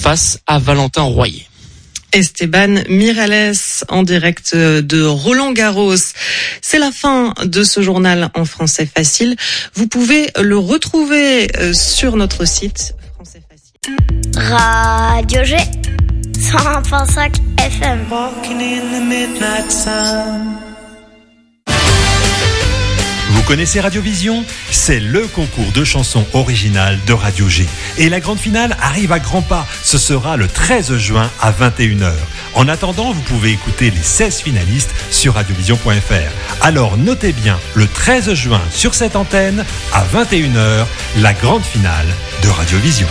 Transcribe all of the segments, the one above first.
face à Valentin Royer. Esteban Miralles en direct de Roland-Garros. C'est la fin de ce journal en français facile. Vous pouvez le retrouver sur notre site Français Facile. Radio G 101.5 FM. Vous connaissez Radiovision ? C'est le concours de chansons originales de Radio G. Et la grande finale arrive à grands pas. Ce sera le 13 juin à 21h. En attendant, vous pouvez écouter les 16 finalistes sur radiovision.fr. Alors notez bien, le 13 juin sur cette antenne, à 21h, la grande finale de Radiovision.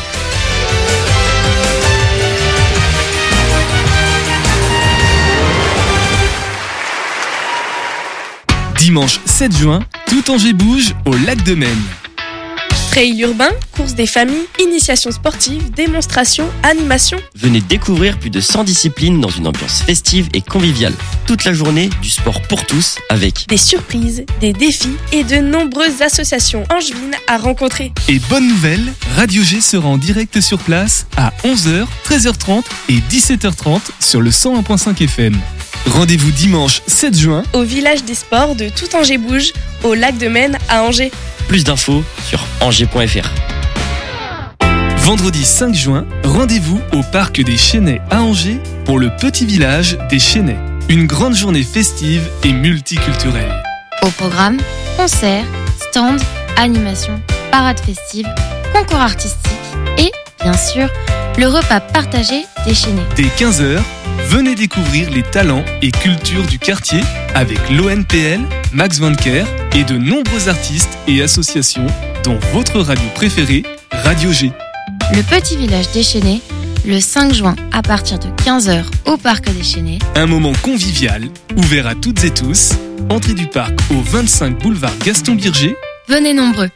Dimanche 7 juin, tout Angers bouge au lac de Maine. Trail urbain, course des familles, initiation sportive, démonstration, animation. Venez découvrir plus de 100 disciplines dans une ambiance festive et conviviale. Toute la journée, du sport pour tous avec des surprises, des défis et de nombreuses associations angevines à rencontrer. Et bonne nouvelle, Radio G sera en direct sur place à 11h, 13h30 et 17h30 sur le 101.5 FM. Rendez-vous dimanche 7 juin au village des sports de Tout Angers Bouge, au lac de Maine à Angers. Plus d'infos sur angers.fr. Vendredi 5 juin, rendez-vous au parc des Chênaies à Angers pour le petit village des Chênaies. Une grande journée festive et multiculturelle. Au programme, concerts, stands, animations, parades festives, concours artistiques et, bien sûr, le repas partagé des Chênaies. Dès 15h, venez découvrir les talents et cultures du quartier avec l'ONPL, Max Vanker et de nombreux artistes et associations, dont votre radio préférée, Radio G. Le petit village des Chênaies, le 5 juin à partir de 15h au parc des Chênaies. Un moment convivial, ouvert à toutes et tous. Entrée du parc au 25 boulevard Gaston Birger. Venez nombreux.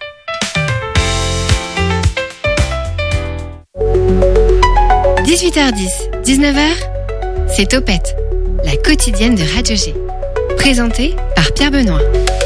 « 18h10, 19h, c'est Topette, la quotidienne de Radio G. Présentée par Pierre Benoît.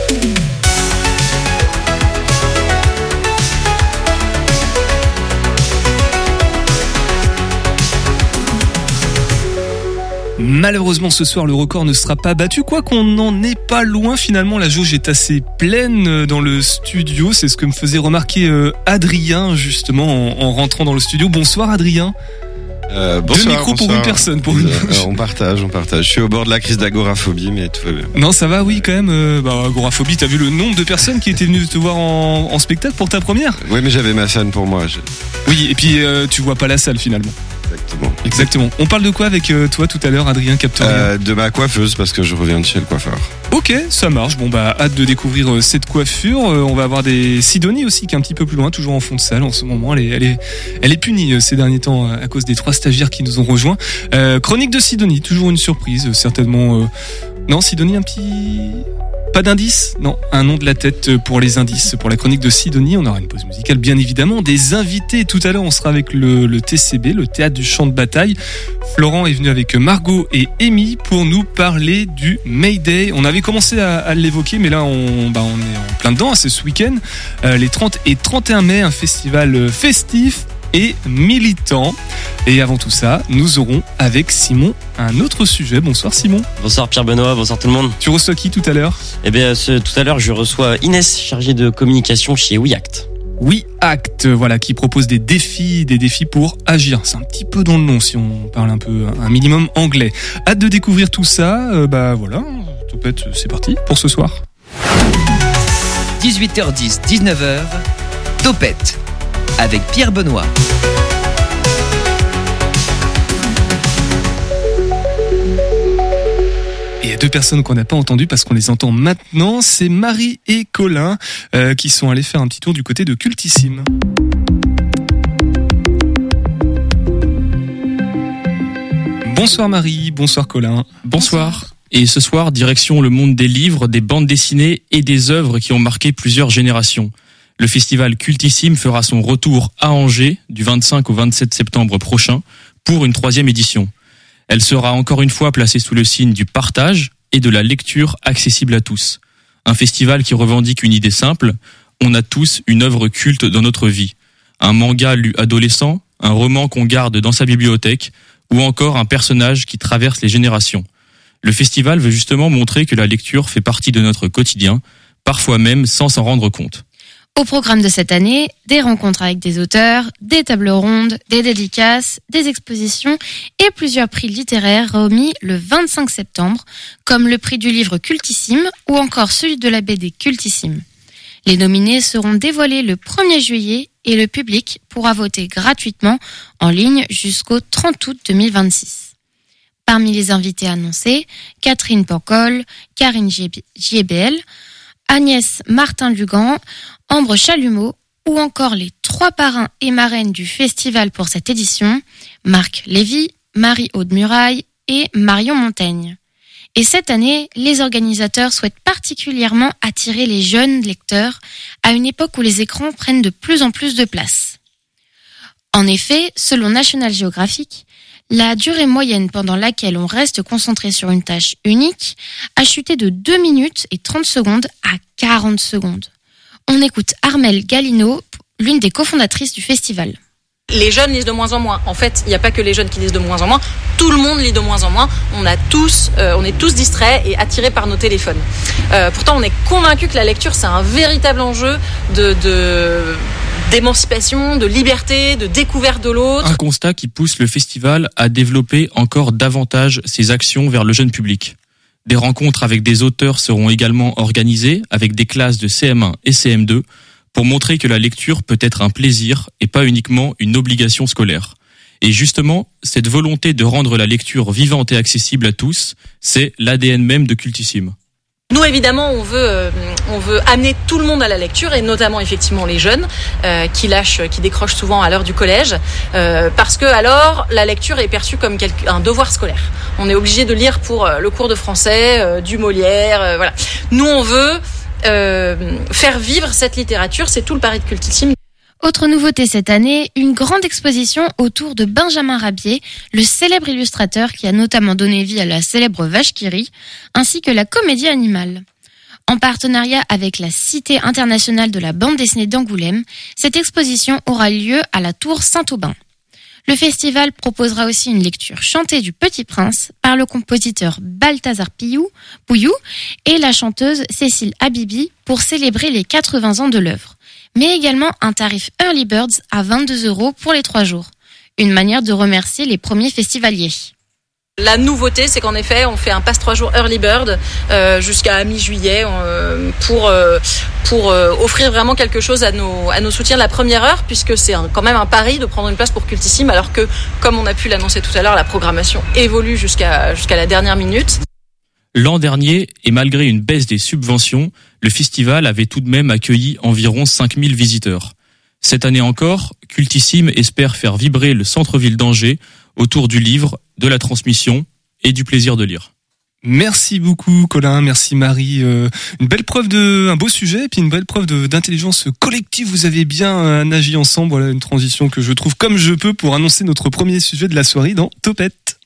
Malheureusement, ce soir, le record ne sera pas battu, quoi qu'on n'en est pas loin. Finalement, la jauge est assez pleine dans le studio. C'est ce que me faisait remarquer Adrien, justement, en rentrant dans le studio. Bonsoir, Adrien. Bonsoir, deux micros pour une personne. On partage. Je suis au bord de la crise d'agoraphobie, mais tout va bien. Non, ça va, oui, quand même. Agoraphobie, t'as vu le nombre de personnes qui étaient venues te voir en spectacle pour ta première ? Oui, mais j'avais ma scène pour moi. Oui, et puis tu vois pas la salle, finalement. Exactement. On parle de quoi avec toi tout à l'heure, Adrien Captorien ? De ma coiffeuse, parce que je reviens de chez le coiffeur. Ok, ça marche. Bon, hâte de découvrir cette coiffure. On va avoir des Sidonie aussi, qui est un petit peu plus loin, toujours en fond de salle en ce moment. Elle est punie ces derniers temps à cause des 3 stagiaires qui nous ont rejoints. Chronique de Sidonie, toujours une surprise, certainement. Non, Sidonie, un petit... Pas d'indice ? Non, un nom de la tête pour les indices. Pour la chronique de Sidonie, on aura une pause musicale, bien évidemment. Des invités. Tout à l'heure, on sera avec le TCB, le Théâtre du Champ de Bataille. Florent est venu avec Margot et Amy pour nous parler du Mayday. On avait commencé à l'évoquer, mais là, on est en plein dedans. C'est ce week-end. Les 30 et 31 mai, un festival festif et militant. Et avant tout ça, nous aurons avec Simon un autre sujet. Bonsoir Simon. Bonsoir Pierre Benoît, bonsoir tout le monde. Tu reçois qui tout à l'heure ? Eh bien, tout à l'heure, je reçois Inès, chargée de communication chez WeAct. WeAct, voilà, qui propose des défis pour agir. C'est un petit peu dans le nom si on parle un minimum anglais. Hâte de découvrir tout ça. Voilà, Topette, c'est parti pour ce soir. 18h10, 19h, Topette avec Pierre Benoît. Et il y a 2 personnes qu'on n'a pas entendues parce qu'on les entend maintenant. C'est Marie et Colin qui sont allés faire un petit tour du côté de Cultissime. Bonsoir Marie, bonsoir Colin. Bonsoir. Et ce soir, direction le monde des livres, des bandes dessinées et des œuvres qui ont marqué plusieurs générations. Le festival Cultissime fera son retour à Angers du 25 au 27 septembre prochain pour une 3e édition. Elle sera encore une fois placée sous le signe du partage et de la lecture accessible à tous. Un festival qui revendique une idée simple, on a tous une œuvre culte dans notre vie. Un manga lu adolescent, un roman qu'on garde dans sa bibliothèque, ou encore un personnage qui traverse les générations. Le festival veut justement montrer que la lecture fait partie de notre quotidien, parfois même sans s'en rendre compte. Au programme de cette année, des rencontres avec des auteurs, des tables rondes, des dédicaces, des expositions et plusieurs prix littéraires remis le 25 septembre, comme le prix du livre Cultissime ou encore celui de la BD Cultissime. Les nominés seront dévoilés le 1er juillet et le public pourra voter gratuitement en ligne jusqu'au 30 août 2026. Parmi les invités annoncés, Catherine Pancol, Karine Giebel, Agnès Martin-Lugan, Ambre Chalumeau ou encore les 3 parrains et marraines du festival pour cette édition, Marc Lévy, Marie-Aude Muraille et Marion Montaigne. Et cette année, les organisateurs souhaitent particulièrement attirer les jeunes lecteurs à une époque où les écrans prennent de plus en plus de place. En effet, selon National Geographic, la durée moyenne pendant laquelle on reste concentré sur une tâche unique a chuté de 2 minutes et 30 secondes à 40 secondes. On écoute Armelle Gallino, l'une des cofondatrices du festival. Les jeunes lisent de moins en moins. En fait, il n'y a pas que les jeunes qui lisent de moins en moins. Tout le monde lit de moins en moins. On est tous distraits et attirés par nos téléphones. Pourtant, on est convaincus que la lecture, c'est un véritable enjeu d'émancipation, de liberté, de découverte de l'autre. Un constat qui pousse le festival à développer encore davantage ses actions vers le jeune public. Des rencontres avec des auteurs seront également organisées avec des classes de CM1 et CM2 pour montrer que la lecture peut être un plaisir et pas uniquement une obligation scolaire. Et justement, cette volonté de rendre la lecture vivante et accessible à tous, c'est l'ADN même de Cultissime. Nous, évidemment, on veut amener tout le monde à la lecture et notamment effectivement les jeunes qui décrochent souvent à l'heure du collège parce que alors la lecture est perçue comme un devoir scolaire. On est obligé de lire pour le cours de français, du Molière, voilà. Nous, on veut faire vivre cette littérature, c'est tout le pari de Cultissime. Autre nouveauté cette année, une grande exposition autour de Benjamin Rabier, le célèbre illustrateur qui a notamment donné vie à la célèbre Vache qui rit, ainsi que la comédie animale. En partenariat avec la Cité internationale de la bande dessinée d'Angoulême, cette exposition aura lieu à la Tour Saint-Aubin. Le festival proposera aussi une lecture chantée du Petit Prince par le compositeur Balthazar Pouillou et la chanteuse Cécile Habibi pour célébrer les 80 ans de l'œuvre, mais également un tarif Early Birds à 22 € pour les 3 jours. Une manière de remercier les premiers festivaliers. La nouveauté, c'est qu'en effet, on fait un passe 3 jours Early Bird jusqu'à mi-juillet pour offrir vraiment quelque chose à nos soutiens de la première heure, puisque c'est quand même un pari de prendre une place pour Cultissime, alors que, comme on a pu l'annoncer tout à l'heure, la programmation évolue jusqu'à la dernière minute. L'an dernier, et malgré une baisse des subventions, le festival avait tout de même accueilli environ 5000 visiteurs. Cette année encore, Cultissime espère faire vibrer le centre-ville d'Angers autour du livre, de la transmission et du plaisir de lire. Merci beaucoup Colin, merci Marie. Une belle preuve un beau sujet et puis une belle preuve d'intelligence collective. Vous avez bien agi ensemble. Voilà une transition que je trouve comme je peux pour annoncer notre premier sujet de la soirée dans Topette.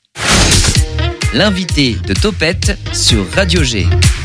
L'invité de Topette sur Radio G.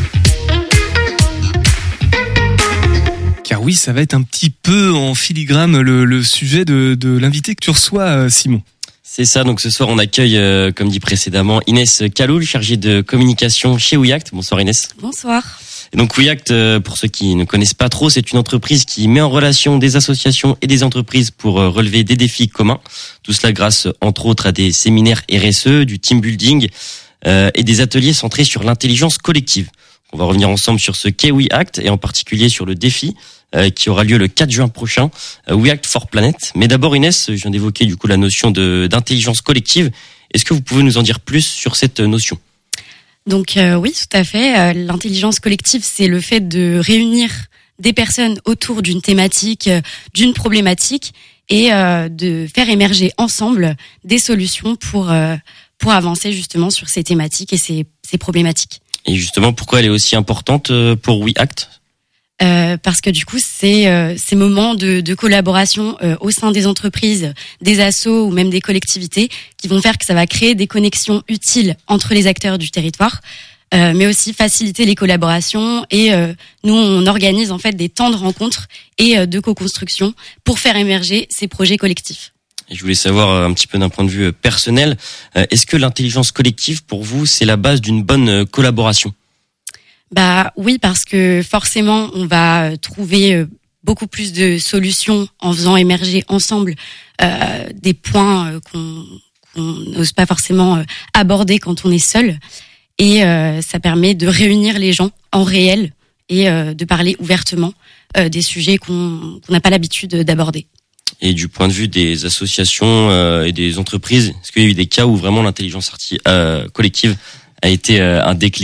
Car oui, ça va être un petit peu en filigrane le sujet de l'invité que tu reçois, Simon. C'est ça, donc ce soir on accueille, comme dit précédemment, Inès Kaloul, chargée de communication chez WeAct. Bonsoir Inès. Bonsoir. Et donc WeAct, pour ceux qui ne connaissent pas trop, c'est une entreprise qui met en relation des associations et des entreprises pour relever des défis communs. Tout cela grâce, entre autres, à des séminaires RSE, du team building et des ateliers centrés sur l'intelligence collective. On va revenir ensemble sur ce qu'est WeAct et en particulier sur le défi qui aura lieu le 4 juin prochain, WeAct for Planet. Mais d'abord Inès, je viens d'évoquer du coup la notion d'intelligence collective. Est-ce que vous pouvez nous en dire plus sur cette notion ? Donc oui, tout à fait. L'intelligence collective, c'est le fait de réunir des personnes autour d'une thématique, d'une problématique et de faire émerger ensemble des solutions pour avancer justement sur ces thématiques et ces problématiques. Et justement, pourquoi elle est aussi importante pour WeAct ? Parce que du coup, c'est ces moments de collaboration au sein des entreprises, des assos ou même des collectivités qui vont faire que ça va créer des connexions utiles entre les acteurs du territoire, mais aussi faciliter les collaborations. Et nous, on organise en fait des temps de rencontres et de co-construction pour faire émerger ces projets collectifs. Et je voulais savoir un petit peu d'un point de vue personnel, est-ce que l'intelligence collective, pour vous, c'est la base d'une bonne collaboration ? Bah oui, parce que forcément, on va trouver beaucoup plus de solutions en faisant émerger ensemble des points qu'on n'ose pas forcément aborder quand on est seul. Et ça permet de réunir les gens en réel et de parler ouvertement des sujets qu'on n'a pas l'habitude d'aborder. Et du point de vue des associations et des entreprises, est-ce qu'il y a eu des cas où vraiment l'intelligence collective a été un déclic ?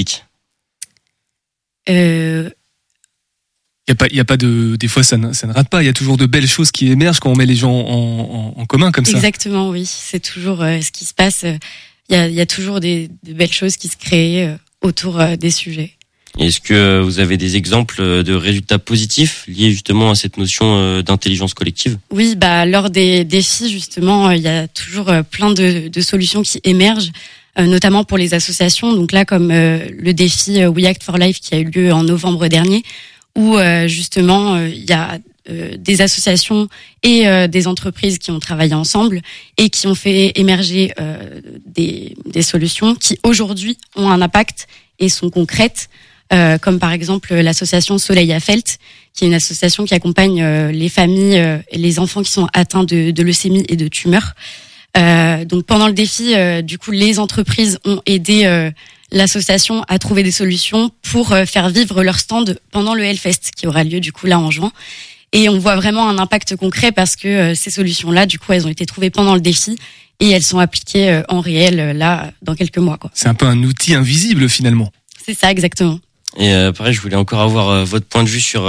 Il y a pas de, des fois ça ne rate pas. Il y a toujours de belles choses qui émergent quand on met les gens en commun comme ça. Exactement, oui. C'est toujours ce qui se passe. Il y a toujours de belles choses qui se créent autour des sujets. Est-ce que vous avez des exemples de résultats positifs liés justement à cette notion d'intelligence collective ? Oui, lors des défis justement, il y a toujours plein de solutions qui émergent, notamment pour les associations. Donc là, comme le défi We Act for Life qui a eu lieu en novembre dernier, où justement il y a des associations et des entreprises qui ont travaillé ensemble et qui ont fait émerger des solutions qui aujourd'hui ont un impact et sont concrètes. Comme par exemple l'association Soleil à Felt, qui est une association qui accompagne les familles et les enfants qui sont atteints de leucémie et de tumeurs. Donc pendant le défi, du coup, les entreprises ont aidé l'association à trouver des solutions pour faire vivre leur stand pendant le Hellfest, qui aura lieu du coup là en juin. Et on voit vraiment un impact concret parce que ces solutions-là, du coup, elles ont été trouvées pendant le défi et elles sont appliquées en réel là dans quelques mois, quoi. C'est un peu un outil invisible finalement. C'est ça, exactement. Et pareil, je voulais encore avoir votre point de vue sur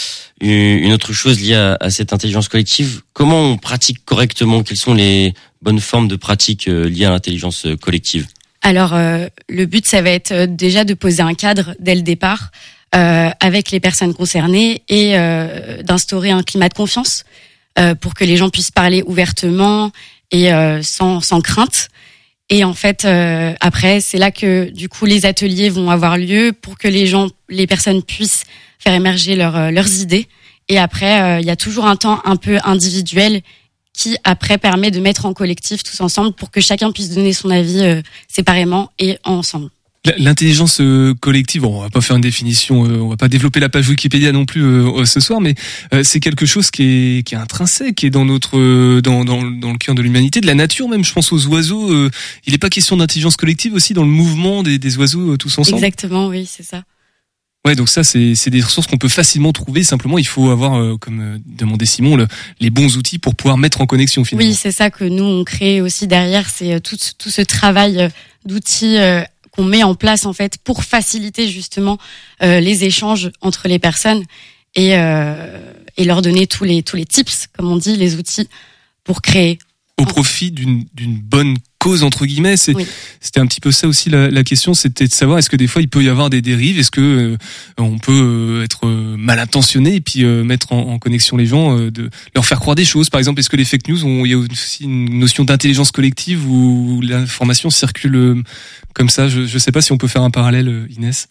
une autre chose liée à cette intelligence collective. Comment on pratique correctement ? Quelles sont les bonnes formes de pratique liées à l'intelligence collective ? Alors, le but, ça va être déjà de poser un cadre dès le départ avec les personnes concernées et d'instaurer un climat de confiance pour que les gens puissent parler ouvertement et sans crainte. Et en fait, après, c'est là que du coup les ateliers vont avoir lieu pour que les personnes puissent faire émerger leurs idées. Et après, il y a toujours un temps un peu individuel qui après permet de mettre en collectif tous ensemble pour que chacun puisse donner son avis séparément et ensemble. L'intelligence collective, bon, on va pas faire une définition, on va pas développer la page Wikipédia non plus ce soir, mais c'est quelque chose qui est intrinsèque, qui est dans notre dans le cœur de l'humanité, de la nature même. Je pense aux oiseaux. Il n'est pas question d'intelligence collective aussi dans le mouvement des oiseaux tous ensemble. Exactement, oui, c'est ça. Ouais, donc ça c'est des ressources qu'on peut facilement trouver. Simplement, il faut avoir, comme demandait Simon, les bons outils pour pouvoir mettre en connexion finalement. Oui, c'est ça que nous on crée aussi derrière. C'est tout ce travail d'outils qu'on met en place en fait pour faciliter justement les échanges entre les personnes et leur donner tous les tips, comme on dit, les outils pour créer. Au profit d'une bonne cause entre guillemets, c'était un petit peu ça aussi la question, c'était de savoir est-ce que des fois il peut y avoir des dérives, est-ce que on peut être mal intentionné et puis mettre en connexion les gens, de leur faire croire des choses. Par exemple, est-ce que les fake news, il y a aussi une notion d'intelligence collective où l'information circule comme ça? Je sais pas si on peut faire un parallèle, Inès.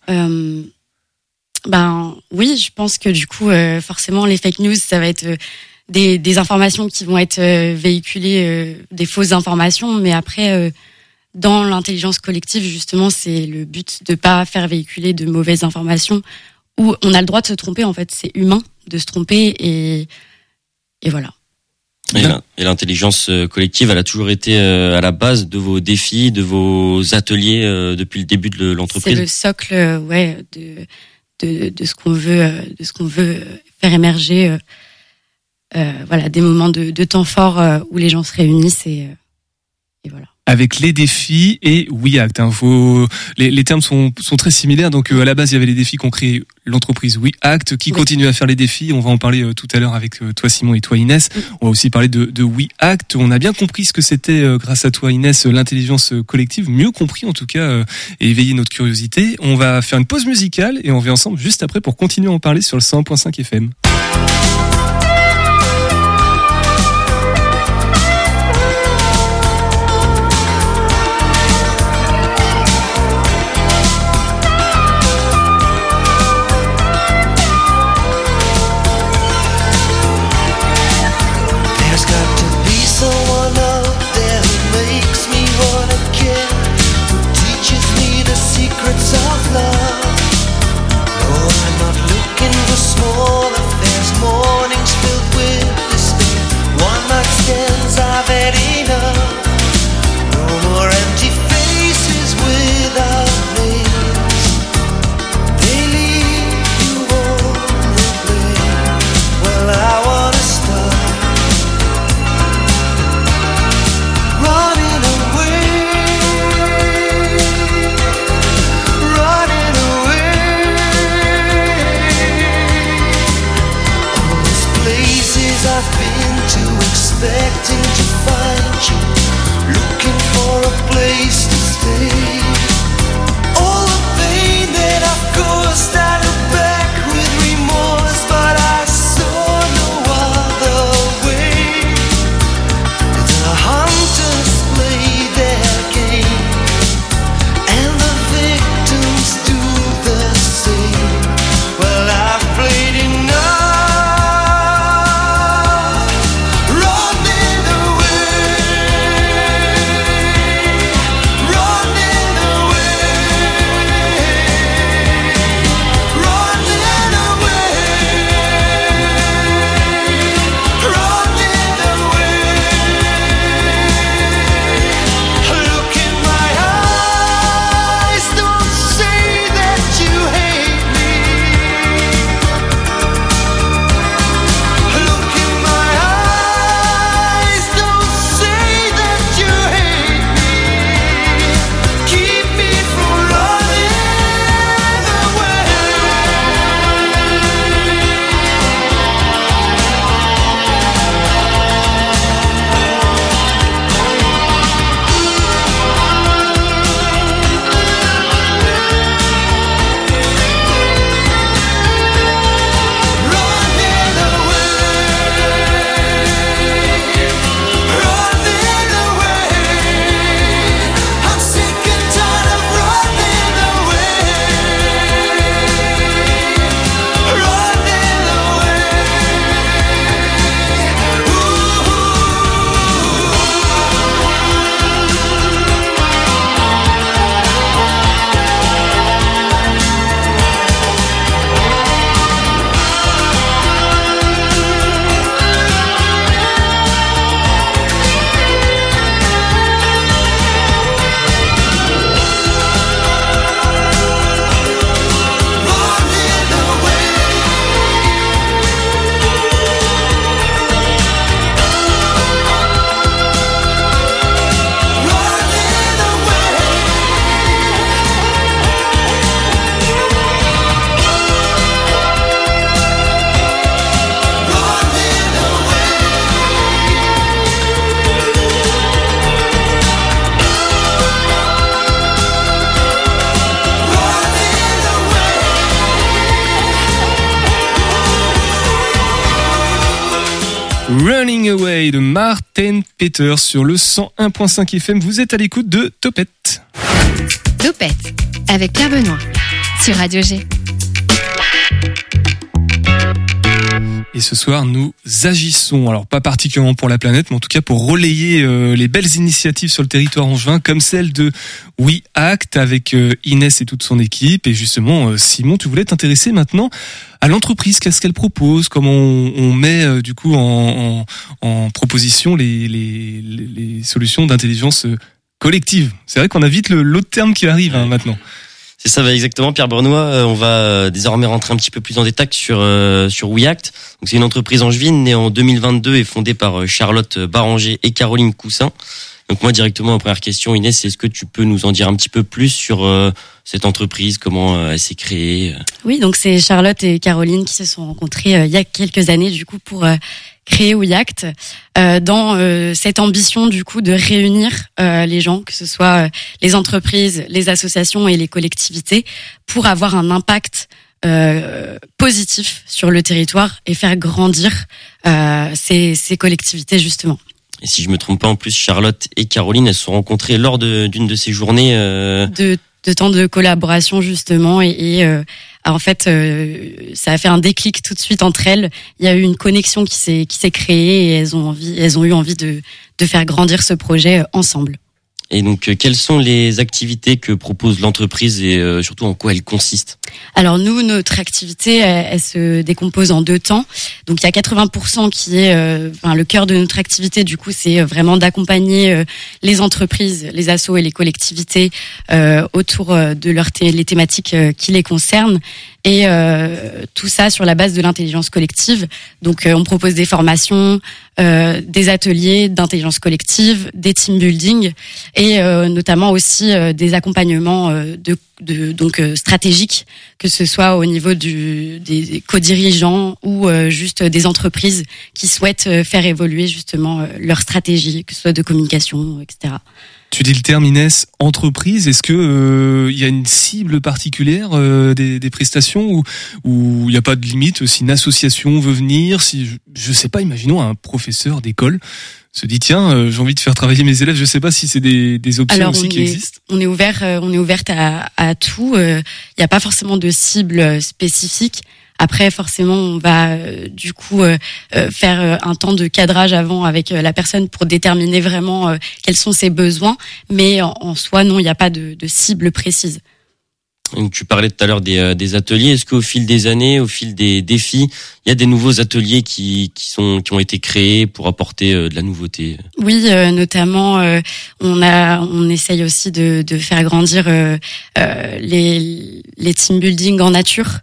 Oui, je pense que du coup forcément les fake news ça va être des informations qui vont être véhiculées, des fausses informations, mais après dans l'intelligence collective justement c'est le but de pas faire véhiculer de mauvaises informations où on a le droit de se tromper, en fait c'est humain de se tromper et voilà. Et l'intelligence collective, elle a toujours été à la base de vos défis, de vos ateliers depuis le début de l'entreprise. C'est le socle de ce qu'on veut faire émerger. Des moments de temps forts où les gens se réunissent et voilà. Avec les défis et We Act. Les termes sont très similaires. Donc à la base, il y avait les défis qu'ont créé l'entreprise We Act qui continue à faire les défis. On va en parler tout à l'heure avec toi Simon et toi Inès. On va aussi parler de We Act. On a bien compris ce que c'était grâce à toi Inès, l'intelligence collective, mieux compris en tout cas et éveiller notre curiosité. On va faire une pause musicale et on revient ensemble juste après pour continuer à en parler sur le 101.5 FM. Someone Running Away de Martin Peters sur le 101.5 FM. Vous êtes à l'écoute de Topette. Topette avec Pierre Benoît sur Radio G. Et ce soir, nous agissons, alors pas particulièrement pour la planète, mais en tout cas pour relayer les belles initiatives sur le territoire angevin, comme celle de We Act avec Inès et toute son équipe. Et justement, Simon, tu voulais t'intéresser maintenant à l'entreprise. Qu'est-ce qu'elle propose? Comment on met du coup en proposition les solutions d'intelligence collective? C'est vrai qu'on a vite l'autre terme qui arrive maintenant. C'est ça, exactement, Pierre Benoît. On va désormais rentrer un petit peu plus en détail sur We Act. Donc c'est une entreprise angevine née en 2022 et fondée par Charlotte Baranger et Caroline Coussin. Donc moi directement, ma première question, Inès, est-ce que tu peux nous en dire un petit peu plus sur cette entreprise, comment elle s'est créée? Oui, donc c'est Charlotte et Caroline qui se sont rencontrées il y a quelques années du coup pour créer We Act dans cette ambition du coup de réunir les gens, que ce soit les entreprises, les associations et les collectivités, pour avoir un impact positif sur le territoire et faire grandir ces collectivités justement. Et si je me trompe pas, en plus, Charlotte et Caroline, elles se sont rencontrées lors d'une de ces journées de temps de collaboration justement et en fait ça a fait un déclic tout de suite entre elles. Il y a eu une connexion qui s'est créée et elles ont eu envie de faire grandir ce projet ensemble. Et donc, quelles sont les activités que propose l'entreprise et surtout en quoi elles consistent? Alors nous, notre activité, elle se décompose en 2 temps. Donc il y a 80% qui est, le cœur de notre activité. Du coup, c'est vraiment d'accompagner les entreprises, les assos et les collectivités autour de les thématiques qui les concernent. Et tout ça sur la base de l'intelligence collective. Donc on propose des formations, des ateliers d'intelligence collective, des team building et notamment aussi des accompagnements donc stratégiques, que ce soit au niveau des co-dirigeants ou juste des entreprises qui souhaitent faire évoluer justement leur stratégie, que ce soit de communication, etc. Tu dis le terme, Inès, entreprise. Est-ce que il y a une cible particulière des prestations ou il n'y a pas de limite? Si une association veut venir, si je sais pas, imaginons un professeur d'école se dit tiens, j'ai envie de faire travailler mes élèves. Je sais pas si c'est des options. Alors, aussi qui existent. On est ouverte à tout. Il n'y a pas forcément de cible spécifique. Après, forcément, on va du coup faire un temps de cadrage avant avec la personne pour déterminer vraiment quels sont ses besoins. Mais en soi, non, il n'y a pas de cible précise. Donc, tu parlais tout à l'heure des ateliers. Est-ce qu'au fil des années, au fil des défis, il y a des nouveaux ateliers qui ont été créés pour apporter de la nouveauté? Oui, notamment, on essaye aussi de faire grandir les team building en nature.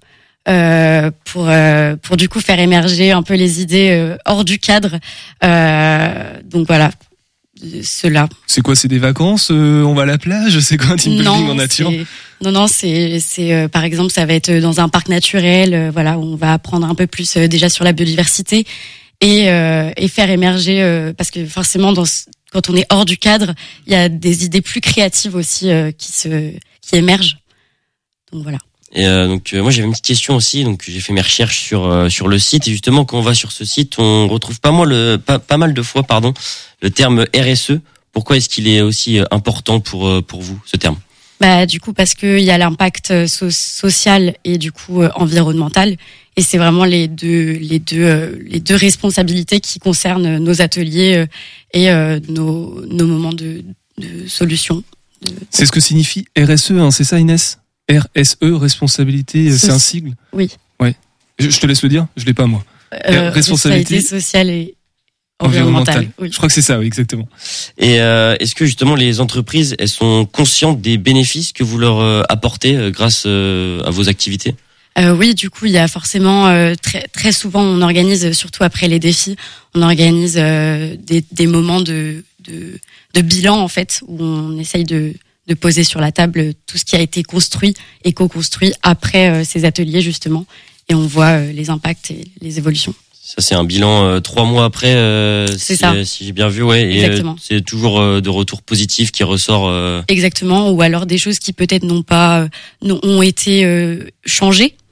Pour du coup faire émerger un peu les idées hors du cadre. Donc voilà, cela. C'est quoi? C'est des vacances? On va à la plage? C'est quoi un team building en nature? Non, c'est par exemple, ça va être dans un parc naturel. Voilà, où on va apprendre un peu plus déjà sur la biodiversité et faire émerger parce que forcément quand on est hors du cadre, il y a des idées plus créatives aussi qui émergent. Donc voilà. Et donc moi j'avais une petite question aussi, donc j'ai fait mes recherches sur le site et justement quand on va sur ce site on retrouve pas mal de fois le terme RSE. Pourquoi est-ce qu'il est aussi important pour vous ce terme? Du coup parce que il y a l'impact social et du coup environnemental et c'est vraiment les deux responsabilités qui concernent nos ateliers et nos moments de solution. C'est ce que signifie RSE, hein, c'est ça Inès? RSE, responsabilité, c'est un sigle? Oui. Ouais. Je te laisse le dire, je l'ai pas moi. Responsabilité sociale et environnementale. Oui. Je crois que c'est ça, oui, exactement. Et est-ce que justement les entreprises, elles sont conscientes des bénéfices que vous leur apportez grâce à vos activités? Oui, du coup, il y a forcément très souvent, on organise, surtout après les défis, on organise des moments de bilan en fait, où on essaye de poser sur la table tout ce qui a été construit et co-construit après ces ateliers justement, et on voit les impacts et les évolutions. Ça c'est un bilan 3 mois après, c'est ça. Si j'ai bien vu, ouais. Exactement. Et c'est toujours de retour positif qui ressort. Exactement, ou alors des choses qui peut-être ont été changées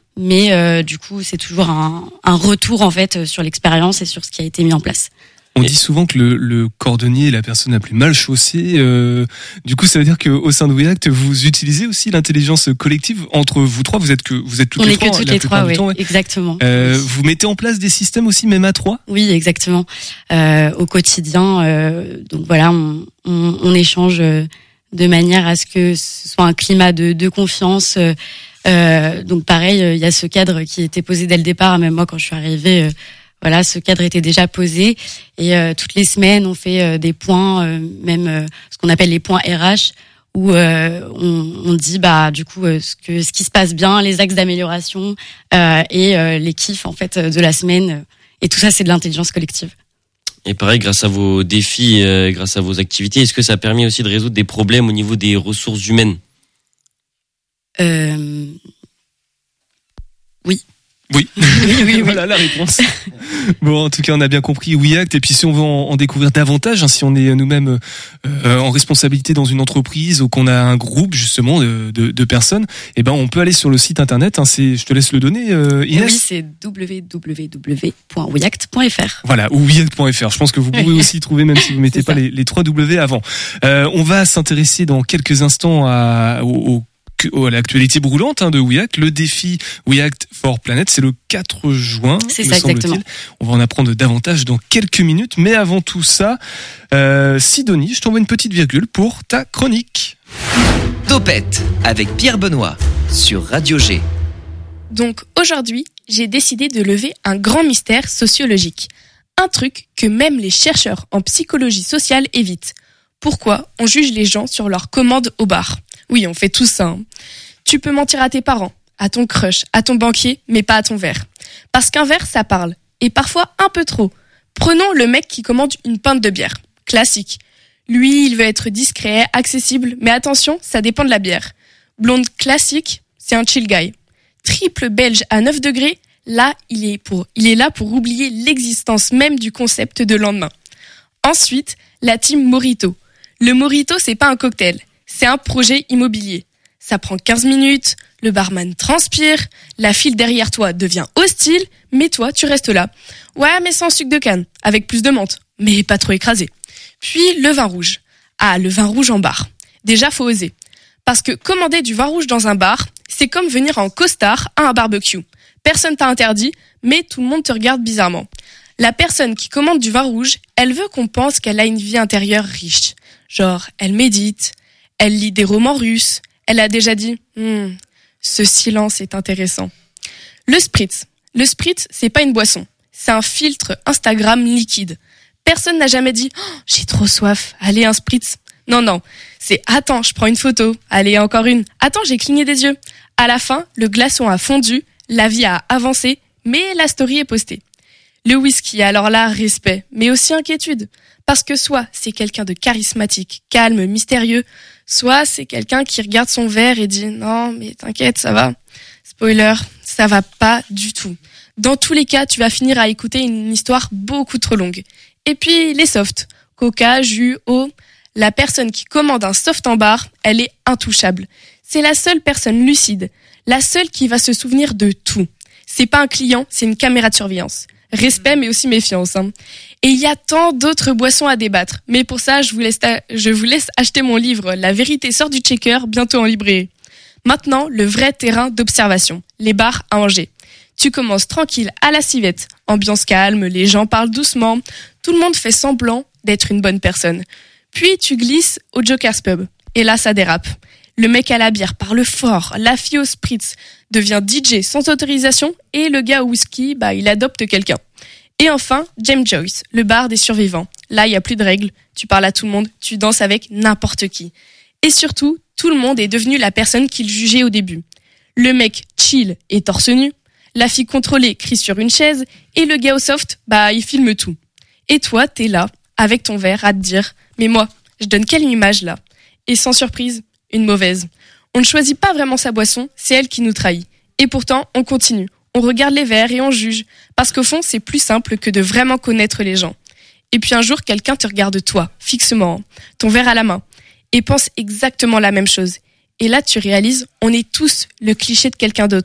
mais du coup c'est toujours un retour en fait sur l'expérience et sur ce qui a été mis en place. On dit souvent que le cordonnier est la personne la plus mal chaussée. Du coup, ça veut dire qu'au sein de WeAct, vous utilisez aussi l'intelligence collective entre vous trois. Vous êtes toutes les trois. On est que toutes les trois, oui, exactement. Vous mettez en place des systèmes aussi, même à trois? Oui, exactement. Au quotidien, donc voilà, on échange de manière à ce que ce soit un climat de confiance. Donc pareil, il y a ce cadre qui était posé dès le départ. Même moi, quand je suis arrivée. Voilà, ce cadre était déjà posé et toutes les semaines on fait des points, même ce qu'on appelle les points RH, où on dit du coup ce qui se passe bien, les axes d'amélioration et les kiffs en fait de la semaine. Et tout ça, c'est de l'intelligence collective. Et pareil, grâce à vos défis, grâce à vos activités, est-ce que ça a permis aussi de résoudre des problèmes au niveau des ressources humaines? Oui. Oui. Voilà la réponse. Bon, en tout cas, on a bien compris WeAct. Et puis, si on veut en découvrir davantage, si on est nous-mêmes en responsabilité dans une entreprise ou qu'on a un groupe justement de personnes, on peut aller sur le site internet. Je te laisse le donner, Inès. Oui, c'est www.weact.fr. Voilà, ou weact.fr. Je pense que vous pouvez aussi trouver, même si vous mettez pas les 3 W avant. On va s'intéresser dans quelques instants à l'actualité brûlante de WeAct, le défi WeAct for Planet, c'est le 4 juin. C'est ça, exactement. On va en apprendre davantage dans quelques minutes, mais avant tout ça, Sidonie, je t'envoie une petite virgule pour ta chronique. Topette avec Pierre Benoît sur Radio G. Donc aujourd'hui, j'ai décidé de lever un grand mystère sociologique. Un truc que même les chercheurs en psychologie sociale évitent. Pourquoi on juge les gens sur leur commande au bar? Oui, on fait tout ça. Tu peux mentir à tes parents, à ton crush, à ton banquier, mais pas à ton verre. Parce qu'un verre, ça parle. Et parfois un peu trop. Prenons le mec qui commande une pinte de bière. Classique. Lui, il veut être discret, accessible, mais attention, ça dépend de la bière. Blonde classique, c'est un chill guy. Triple belge à 9 degrés, là, il est là pour oublier l'existence même du concept de lendemain. Ensuite, la team Morito. Le Morito, c'est pas un cocktail. C'est un projet immobilier. Ça prend 15 minutes, le barman transpire, la file derrière toi devient hostile, mais toi, tu restes là. Ouais, mais sans sucre de canne, avec plus de menthe, mais pas trop écrasé. Puis, le vin rouge. Ah, le vin rouge en bar. Déjà, faut oser. Parce que commander du vin rouge dans un bar, c'est comme venir en costard à un barbecue. Personne t'a interdit, mais tout le monde te regarde bizarrement. La personne qui commande du vin rouge, elle veut qu'on pense qu'elle a une vie intérieure riche. Genre, elle médite, elle lit des romans russes. Elle a déjà dit ce silence est intéressant. Le spritz. Le spritz, c'est pas une boisson. C'est un filtre Instagram liquide. Personne n'a jamais dit j'ai trop soif, allez un spritz. Non. C'est attends, je prends une photo. Allez, encore une. Attends, j'ai cligné des yeux. À la fin, le glaçon a fondu, la vie a avancé, mais la story est postée. Le whisky, alors là, respect, mais aussi inquiétude. Parce que soit c'est quelqu'un de charismatique, calme, mystérieux, soit c'est quelqu'un qui regarde son verre et dit « Non, mais t'inquiète, ça va. » Spoiler, ça va pas du tout. Dans tous les cas, tu vas finir à écouter une histoire beaucoup trop longue. Et puis, les softs. Coca, jus, eau. La personne qui commande un soft en bar, elle est intouchable. C'est la seule personne lucide. La seule qui va se souvenir de tout. C'est pas un client, c'est une caméra de surveillance. Respect, mais aussi méfiance. Et il y a tant d'autres boissons à débattre. Mais pour ça, je vous laisse acheter mon livre « La vérité sort du checker » bientôt en librairie. Maintenant, le vrai terrain d'observation. Les bars à Angers. Tu commences tranquille à la civette. Ambiance calme, les gens parlent doucement. Tout le monde fait semblant d'être une bonne personne. Puis tu glisses au Joker's Pub. Et là, ça dérape. Le mec à la bière parle fort, la fille au spritz devient DJ sans autorisation et le gars au whisky, il adopte quelqu'un. Et enfin, James Joyce, le bar des survivants. Là, il y a plus de règles, tu parles à tout le monde, tu danses avec n'importe qui. Et surtout, tout le monde est devenu la personne qu'il jugeait au début. Le mec chill et torse nu, la fille contrôlée crie sur une chaise et le gars au soft, il filme tout. Et toi, t'es là, avec ton verre, à te dire « Mais moi, je donne quelle image là ?» Et sans surprise, une mauvaise. On ne choisit pas vraiment sa boisson, c'est elle qui nous trahit. Et pourtant, on continue. On regarde les verres et on juge. Parce qu'au fond, c'est plus simple que de vraiment connaître les gens. Et puis un jour, quelqu'un te regarde toi, fixement, ton verre à la main, et pense exactement la même chose. Et là, tu réalises, on est tous le cliché de quelqu'un d'autre.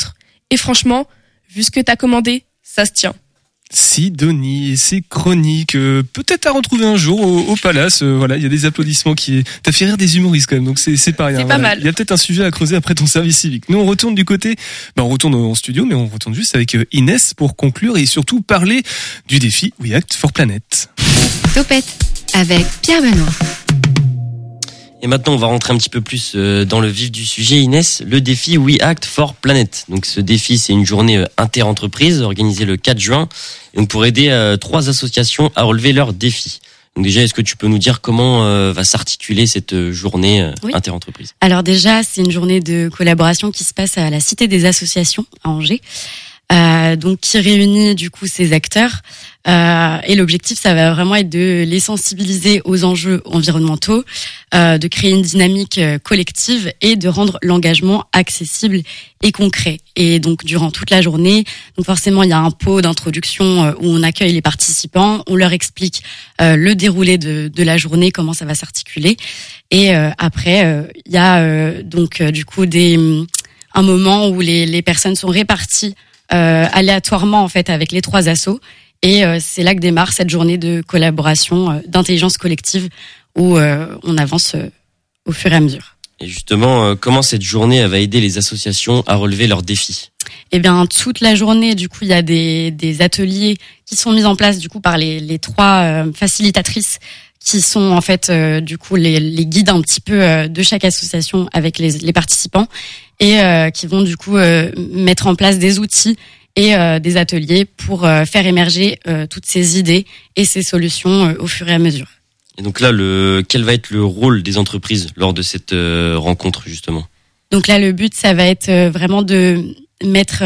Et franchement, vu ce que t'as commandé, ça se tient. Sidonie et ses chroniques, peut-être à retrouver un jour au Palace. Voilà, il y a des applaudissements t'as fait rire des humoristes quand même, donc c'est pas rien. C'est pas mal. Il y a peut-être un sujet à creuser après ton service civique. Nous on retourne du côté, on retourne en studio, mais on retourne juste avec Inès pour conclure et surtout parler du défi We Act for Planet. Topette avec Pierre Benoît. Et maintenant, on va rentrer un petit peu plus dans le vif du sujet, Inès. Le défi We Act for Planet. Donc, ce défi, c'est une journée inter-entreprise organisée le 4 juin. Donc, pour aider 3 associations à relever leurs défis. Donc, déjà, est-ce que tu peux nous dire comment va s'articuler cette journée inter-entreprise ? Alors déjà, c'est une journée de collaboration qui se passe à la Cité des Associations à Angers. Donc qui réunit du coup ces acteurs et l'objectif ça va vraiment être de les sensibiliser aux enjeux environnementaux, de créer une dynamique collective et de rendre l'engagement accessible et concret. Et donc durant toute la journée, donc forcément il y a un pot d'introduction où on accueille les participants, on leur explique le déroulé de la journée, comment ça va s'articuler et après il y a donc du coup un moment où les personnes sont réparties aléatoirement en fait avec les 3 assos et c'est là que démarre cette journée de collaboration d'intelligence collective où on avance au fur et à mesure. Et justement, comment cette journée va aider les associations à relever leurs défis ? Eh bien, toute la journée, du coup, il y a des ateliers qui sont mis en place du coup par les 3 facilitatrices qui sont en fait du coup les guides un petit peu de chaque association avec les participants et qui vont du coup mettre en place des outils et des ateliers pour faire émerger toutes ces idées et ces solutions au fur et à mesure. Et donc là, quel va être le rôle des entreprises lors de cette rencontre justement ? Donc là, le but, ça va être vraiment de mettre,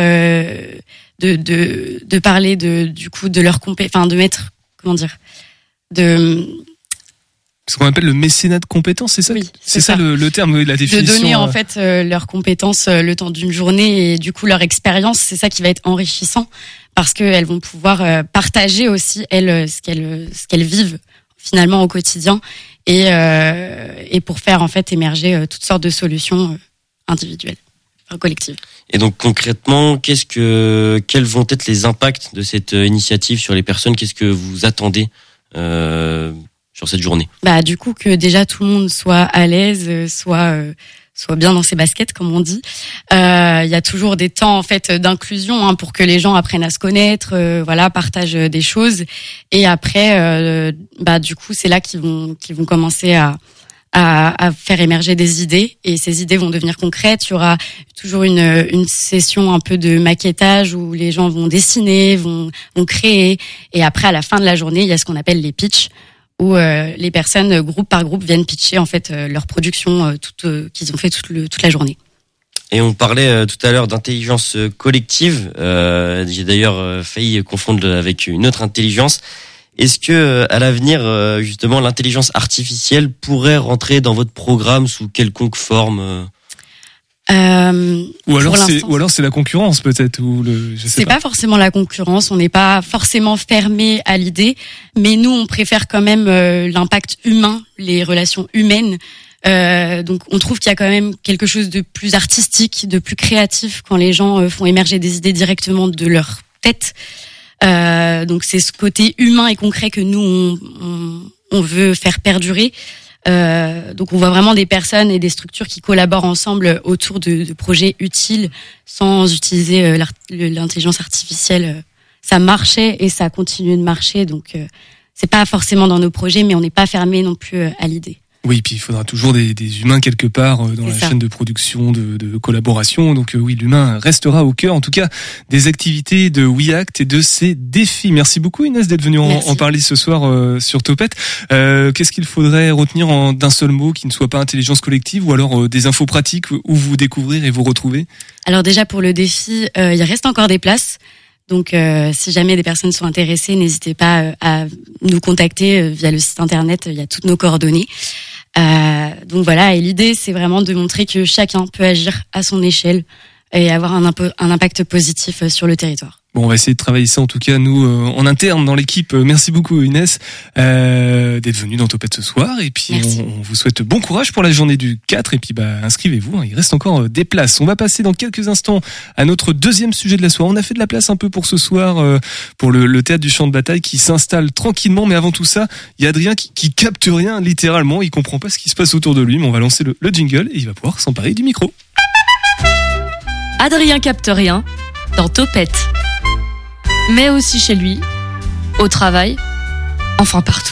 de parler du coup de leurs compétences, de mettre, comment dire, ce qu'on appelle le mécénat de compétences, c'est ça ? Oui, c'est ça le terme, la définition. De donner en fait leurs compétences le temps d'une journée et du coup leur expérience, c'est ça qui va être enrichissant parce qu'elles vont pouvoir partager aussi elles ce qu'elles vivent finalement au quotidien et pour faire en fait émerger toutes sortes de solutions individuelles, collectives. Et donc concrètement, quels vont être les impacts de cette initiative sur les personnes ? Qu'est-ce que vous attendez sur cette journée ? Du coup que déjà tout le monde soit à l'aise, soit bien dans ses baskets comme on dit. Il y a toujours des temps en fait d'inclusion pour que les gens apprennent à se connaître, partagent des choses et après du coup c'est là qu'ils vont commencer à faire émerger des idées et ces idées vont devenir concrètes. Il y aura toujours une session un peu de maquettage où les gens vont dessiner, vont créer et après à la fin de la journée, il y a ce qu'on appelle les pitchs où les personnes groupe par groupe viennent pitcher en fait leur production qu'ils ont fait toute la journée. Et on parlait tout à l'heure d'intelligence collective. J'ai d'ailleurs failli confondre avec une autre intelligence. Est-ce que à l'avenir, justement, l'intelligence artificielle pourrait rentrer dans votre programme sous quelconque forme ou alors c'est la concurrence peut-être c'est pas forcément la concurrence, on n'est pas forcément fermé à l'idée, mais nous on préfère quand même l'impact humain, les relations humaines. Donc on trouve qu'il y a quand même quelque chose de plus artistique, de plus créatif quand les gens font émerger des idées directement de leur tête. Donc c'est ce côté humain et concret que nous on veut faire perdurer. Donc on voit vraiment des personnes et des structures qui collaborent ensemble autour de projets utiles sans utiliser l'intelligence artificielle. Ça marchait et ça continue de marcher, donc c'est pas forcément dans nos projets, mais on n'est pas fermé non plus à l'idée. Oui, puis il faudra toujours des humains quelque part dans la chaîne de production, de collaboration. Donc oui, l'humain restera au cœur, en tout cas, des activités de We Act et de ses défis. Merci beaucoup Inès d'être venue en parler ce soir sur Topette. Qu'est-ce qu'il faudrait retenir d'un seul mot qui ne soit pas intelligence collective ou alors des infos pratiques où vous découvrir et vous retrouver ? Alors déjà pour le défi, il reste encore des places. Donc, si jamais des personnes sont intéressées, n'hésitez pas à nous contacter via le site internet. Il y a toutes nos coordonnées. Donc voilà. Et l'idée, c'est vraiment de montrer que chacun peut agir à son échelle et avoir un impact positif sur le territoire. Bon, on va essayer de travailler ça en tout cas nous en interne dans l'équipe. Merci beaucoup Inès d'être venue dans Topette ce soir et puis on vous souhaite bon courage pour la journée du 4 et puis inscrivez-vous, il reste encore des places. On va passer dans quelques instants à notre deuxième sujet de la soirée. On a fait de la place un peu pour ce soir pour le théâtre du champ de bataille qui s'installe tranquillement, mais avant tout ça, il y a Adrien qui capte rien littéralement, il comprend pas ce qui se passe autour de lui, mais on va lancer le jingle et il va pouvoir s'emparer du micro. Adrien capte rien dans Topette. Mais aussi chez lui, au travail, enfin partout.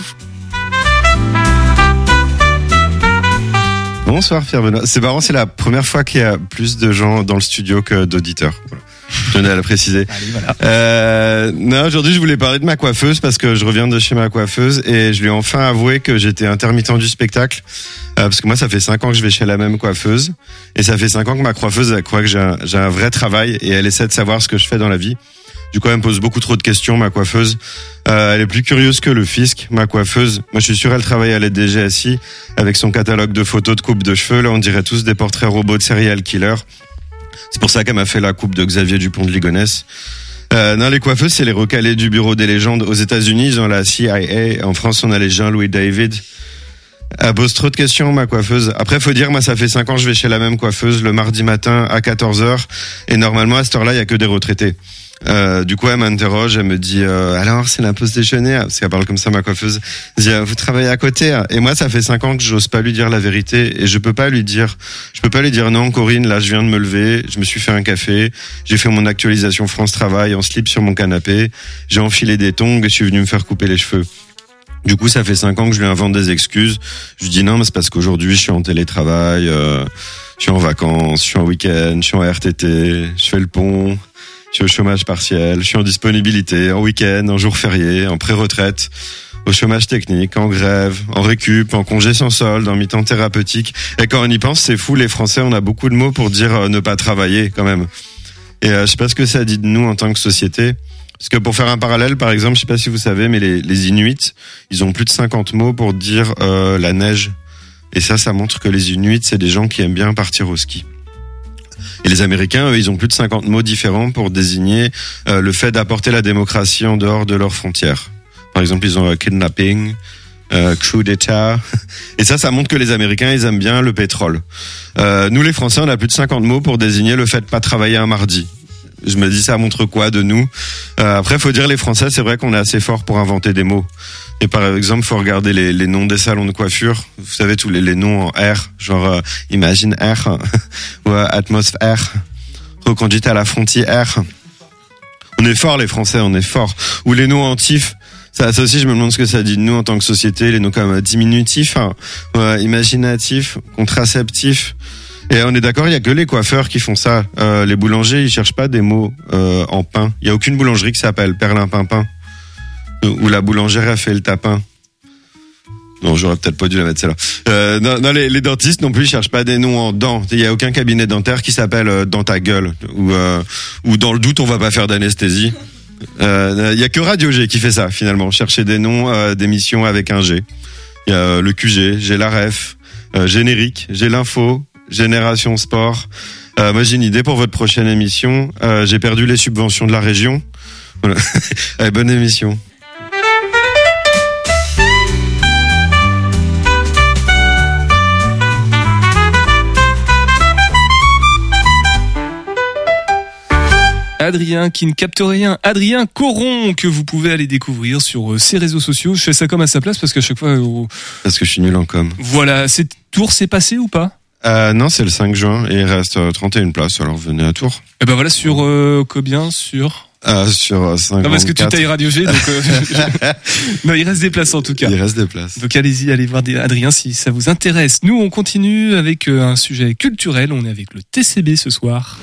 Bonsoir Pierre-Benoît. C'est marrant, c'est la première fois qu'il y a plus de gens dans le studio que d'auditeurs. Voilà. Je tenais à le préciser. Allez, voilà. Non, aujourd'hui je voulais parler de ma coiffeuse parce que je reviens de chez ma coiffeuse et je lui ai enfin avoué que j'étais intermittent du spectacle. Parce que moi ça fait 5 ans que je vais chez la même coiffeuse et ça fait 5 ans que ma coiffeuse elle croit que j'ai un vrai travail et elle essaie de savoir ce que je fais dans la vie. Du coup, elle me pose beaucoup trop de questions, ma coiffeuse. Elle est plus curieuse que le fisc, ma coiffeuse. Moi, je suis sûr, elle travaille à la DGSI avec son catalogue de photos de coupe de cheveux. Là, on dirait tous des portraits robots de serial killer. C'est pour ça qu'elle m'a fait la coupe de Xavier Dupont de Ligonnès. Non, les coiffeuses, c'est les recalés du bureau des légendes. Aux États-Unis, ils ont la CIA. En France, on a les Jean-Louis David. Elle pose trop de questions, ma coiffeuse. Après, faut dire, moi, ça fait 5 ans que je vais chez la même coiffeuse le mardi matin à 14h. Et normalement, à cette heure-là, il y a que des retraités. Du coup, elle m'interroge, elle me dit alors c'est la pause déjeuner, parce qu'elle parle comme ça ma coiffeuse. Elle dit vous travaillez à côté. Et moi, ça fait 5 ans que j'ose pas lui dire la vérité et je peux pas lui dire non Corinne, là je viens de me lever, je me suis fait un café, j'ai fait mon actualisation France Travail en slip sur mon canapé, j'ai enfilé des tongs et je suis venu me faire couper les cheveux. Du coup, ça fait 5 ans que je lui invente des excuses. Je lui dis non, mais c'est parce qu'aujourd'hui je suis en télétravail, je suis en vacances, je suis en week-end, je suis en RTT, je fais le pont. Je suis au chômage partiel, je suis en disponibilité, en week-end, en jour férié, en pré-retraite, au chômage technique, en grève, en récup, en congé sans solde, en mi-temps thérapeutique. Et quand on y pense, c'est fou, les Français, on a beaucoup de mots pour dire ne pas travailler quand même. Et je sais pas ce que ça dit de nous en tant que société. Parce que pour faire un parallèle, par exemple, je sais pas si vous savez, mais les Inuits, ils ont plus de 50 mots pour dire la neige. Et ça montre que les Inuits, c'est des gens qui aiment bien partir au ski. Et les Américains, eux, ils ont plus de 50 mots différents pour désigner le fait d'apporter la démocratie en dehors de leurs frontières. Par exemple, ils ont kidnapping, coup d'État. Et ça montre que les Américains, ils aiment bien le pétrole. Nous, les Français, on a plus de 50 mots pour désigner le fait de pas travailler un mardi. Je me dis, ça montre quoi de nous? Après, faut dire, les Français, c'est vrai qu'on est assez forts pour inventer des mots. Et par exemple, faut regarder les noms des salons de coiffure. Vous savez, tous les noms en R, genre Imagine R ou Atmosphère, reconduite à la frontière. On est forts, les Français, on est forts. Ou les noms en TIF. Ça aussi, je me demande ce que ça dit de nous en tant que société. Les noms comme diminutif, imaginatif, contraceptif. Et on est d'accord, il y a que les coiffeurs qui font ça. Les boulangers, ils cherchent pas des mots en pain. Il y a aucune boulangerie qui s'appelle Perlimpinpin. Ou la boulangère a fait le tapin. Non, j'aurais peut-être pas dû la mettre celle-là. Non, les dentistes non plus, ils cherchent pas des noms en dents. Il y a aucun cabinet dentaire qui s'appelle dans ta gueule ou dans le doute, on va pas faire d'anesthésie. Il y a que Radio G qui fait ça finalement, chercher des noms d'émissions avec un G. Il y a le QG, j'ai la ref, générique, j'ai l'info, Génération Sport. Moi j'ai une idée pour votre prochaine émission. J'ai perdu les subventions de la région. Voilà. Allez, bonne émission. Adrien qui ne capte rien, Adrien Coron, que vous pouvez aller découvrir sur ses réseaux sociaux. Je fais ça comme à sa place parce qu'à chaque fois... Parce que je suis nul en com. Voilà, cette tour s'est passé ou pas? Non, c'est le 5 juin et il reste 31 places, alors venez à Tours. Et ben voilà, sur combien? Sur 54. Non, parce que tu tailles Radio G, donc non, il reste des places en tout cas. Il reste des places. Donc allez-y, allez voir Adrien si ça vous intéresse. Nous, on continue avec un sujet culturel. On est avec le TCB ce soir.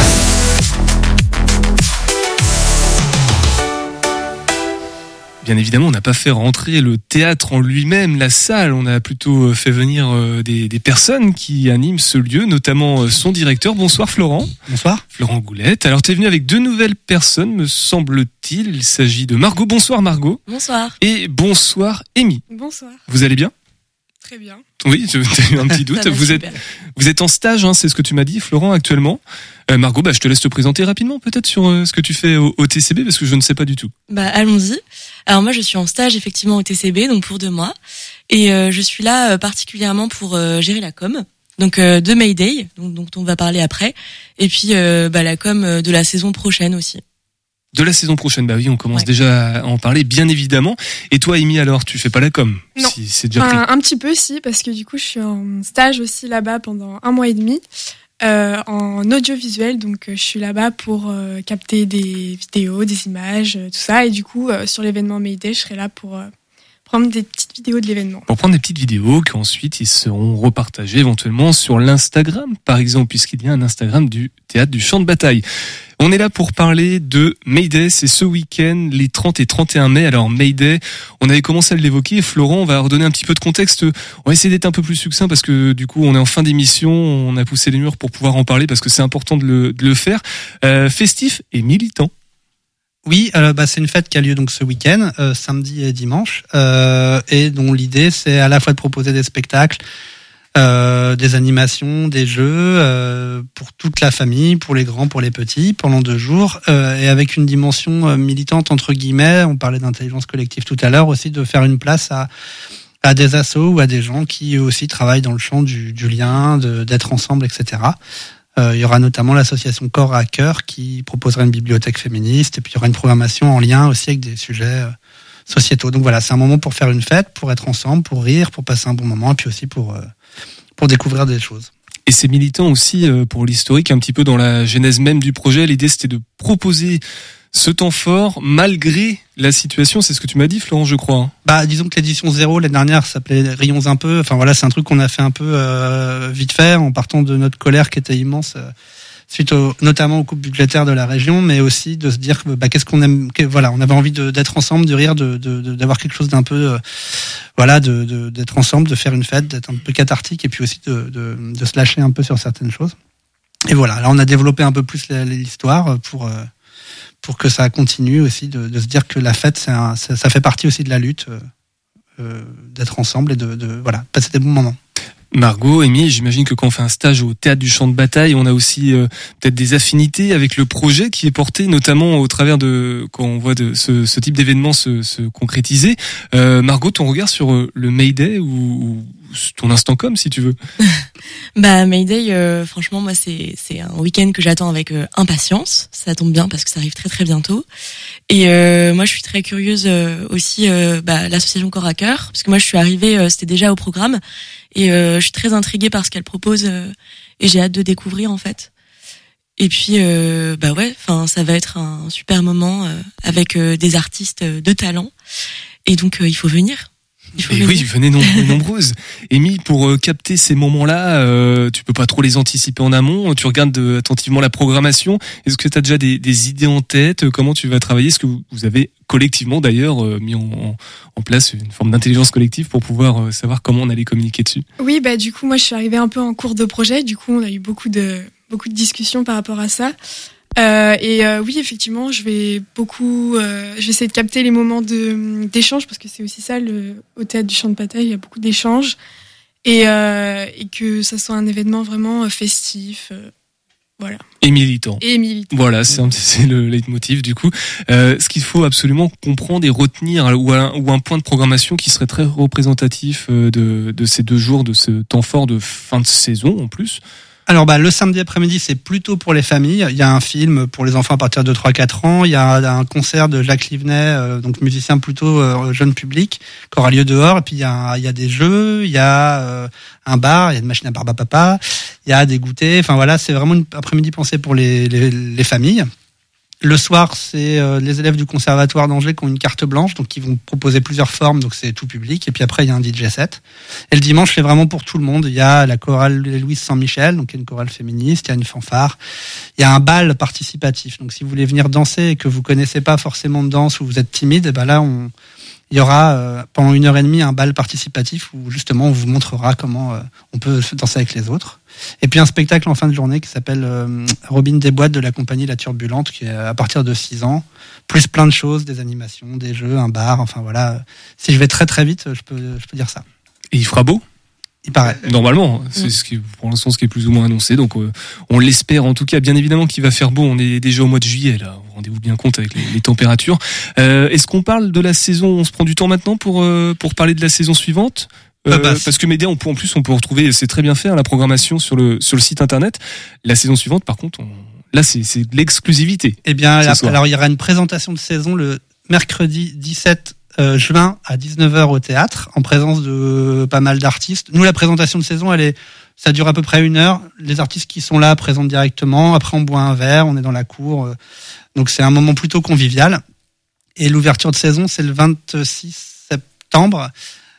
Bien évidemment, on n'a pas fait rentrer le théâtre en lui-même, la salle. On a plutôt fait venir des personnes qui animent ce lieu, notamment son directeur. Bonsoir Florent. Bonsoir. Florent Goulette. Alors, tu es venu avec 2 nouvelles personnes, me semble-t-il. Il s'agit de Margot. Bonsoir Margot. Bonsoir. Et bonsoir Amy. Bonsoir. Vous allez bien? Très bien. Oui, t'as eu un petit doute. Vous êtes en stage, hein, c'est ce que tu m'as dit, Florent, actuellement. Margot, je te laisse te présenter rapidement peut-être sur ce que tu fais au TCB, parce que je ne sais pas du tout. Allons-y. Alors moi, je suis en stage effectivement au TCB, donc pour 2 mois, et je suis là particulièrement pour gérer la com. Donc de Mayday, dont on va parler après, et puis la com de la saison prochaine aussi. De la saison prochaine, oui, on commence déjà à en parler, bien évidemment. Et toi, Amy, alors, tu fais pas la com? Non. Si c'est déjà pris. Un petit peu, si, parce que du coup, je suis en stage aussi là-bas pendant 1 mois et demi, en audiovisuel. Donc, je suis là-bas pour capter des vidéos, des images, tout ça. Et du coup, sur l'événement Mayday, je serai là pour prendre des petites vidéos de l'événement. Pour prendre des petites vidéos qu'ensuite ils seront repartagées éventuellement sur l'Instagram, par exemple, puisqu'il y a un Instagram du Théâtre du Champ de Bataille. On est là pour parler de Mayday, c'est ce week-end, les 30 et 31 mai. Alors Mayday, on avait commencé à l'évoquer, Florent, on va redonner un petit peu de contexte. On va essayer d'être un peu plus succinct parce que du coup on est en fin d'émission, on a poussé les murs pour pouvoir en parler parce que c'est important de le faire. Festif et militant. Oui, c'est une fête qui a lieu donc ce week-end, samedi et dimanche, et dont l'idée c'est à la fois de proposer des spectacles, des animations, des jeux pour toute la famille, pour les grands, pour les petits, pendant 2 jours, et avec une dimension militante entre guillemets. On parlait d'intelligence collective tout à l'heure, aussi de faire une place à des assos ou à des gens qui eux aussi travaillent dans le champ du lien, d'être ensemble, etc. Il y aura notamment l'association Corps à Cœur qui proposera une bibliothèque féministe, et puis il y aura une programmation en lien aussi avec des sujets sociétaux. Donc voilà, c'est un moment pour faire une fête, pour être ensemble, pour rire, pour passer un bon moment, et puis aussi pour découvrir des choses. Et c'est militant aussi pour l'historique, un petit peu dans la genèse même du projet. L'idée, c'était de proposer ce temps fort malgré la situation. C'est ce que tu m'as dit, Florent, je crois. Disons que l'édition 0 l'année dernière s'appelait Rions un peu. Enfin voilà, c'est un truc qu'on a fait un peu vite fait en partant de notre colère qui était immense suite notamment aux coupes budgétaires de la région, mais aussi de se dire que qu'est-ce qu'on aime. Voilà, on avait envie d'être ensemble, de rire, d'avoir quelque chose d'un peu d'être ensemble, de faire une fête, d'être un peu cathartique, et puis aussi de se lâcher un peu sur certaines choses. Et voilà, là on a développé un peu plus l'histoire pour que ça continue aussi, de se dire que la fête ça fait partie aussi de la lutte, d'être ensemble et de passer des bons moments. Margot, Amy, j'imagine que quand on fait un stage au Théâtre du Champ de Bataille, on a aussi peut-être des affinités avec le projet qui est porté, notamment au travers de quand on voit ce type d'événement se concrétiser. Margot, ton regard sur le Mayday ou ton instant com, si tu veux. Mayday, franchement, moi, c'est un week-end que j'attends avec impatience. Ça tombe bien parce que ça arrive très très bientôt. Et moi, je suis très curieuse aussi, l'association Corps à Cœur, parce que moi, je suis arrivée, c'était déjà au programme, et je suis très intriguée par ce qu'elle propose, et j'ai hâte de découvrir en fait. Et puis, ça va être un super moment avec des artistes de talent, et donc il faut venir. Et oui, venez nombreuses. Amy, pour capter ces moments-là, tu peux pas trop les anticiper en amont. Tu regardes attentivement la programmation. Est-ce que tu as déjà des idées en tête? Comment tu vas travailler? Est-ce que vous avez collectivement d'ailleurs mis en place une forme d'intelligence collective pour pouvoir savoir comment on allait communiquer dessus? Oui, du coup, moi je suis arrivée un peu en cours de projet. Du coup, on a eu beaucoup de discussions par rapport à ça. Oui, effectivement, je vais essayer de capter les moments d'échange, parce que c'est aussi ça, au Théâtre du Champ de Bataille, il y a beaucoup d'échanges, et que ça soit un événement vraiment festif, voilà. Et militant. Voilà, c'est le leitmotiv du coup. Ce qu'il faut absolument comprendre et retenir, ou un point de programmation qui serait très représentatif de ces 2 jours, de ce temps fort de fin de saison en plus. Alors le samedi après-midi, c'est plutôt pour les familles. Il y a un film pour les enfants à partir de 3-4 ans. Il y a un concert de Jacques Livenet, donc musicien plutôt jeune public, qui aura lieu dehors. Et puis il y a des jeux, il y a un bar, il y a une machine à barbe à papa, il y a des goûters. Enfin voilà, c'est vraiment une après-midi pensée pour les familles. Le soir, c'est les élèves du conservatoire d'Angers qui ont une carte blanche, donc qui vont proposer plusieurs formes, donc c'est tout public. Et puis après, il y a un DJ set. Et le dimanche, c'est vraiment pour tout le monde. Il y a la chorale Louise Saint-Michel, donc il y a une chorale féministe, il y a une fanfare. Il y a un bal participatif. Donc si vous voulez venir danser et que vous connaissez pas forcément de danse ou vous êtes timide, là, il y aura pendant 1h30 un bal participatif où justement on vous montrera comment on peut danser avec les autres. Et puis un spectacle en fin de journée qui s'appelle Robin des Boîtes de la compagnie La Turbulente, qui est à partir de 6 ans, plus plein de choses, des animations, des jeux, un bar, enfin voilà. Si je vais très très vite, je peux dire ça. Et il fera beau? Il paraît. Normalement, c'est ce qui est, pour l'instant, ce qui est plus ou moins annoncé. Donc, on l'espère en tout cas. Bien évidemment qu'il va faire beau. On est déjà au mois de juillet, là. Rendez-vous bien compte avec les températures. Est-ce qu'on parle de la saison? On se prend du temps maintenant pour parler de la saison suivante? Parce que Média, on peut retrouver, c'est très bien fait, la programmation sur le site internet. La saison suivante, par contre, là, c'est de l'exclusivité. Eh bien, alors, il y aura une présentation de saison le mercredi 17 juin à 19h au théâtre, en présence de pas mal d'artistes. Nous, la présentation de saison, ça dure à peu près 1 heure. Les artistes qui sont là présentent directement. Après, on boit un verre, on est dans la cour. Donc, c'est un moment plutôt convivial. Et l'ouverture de saison, c'est le 26 septembre.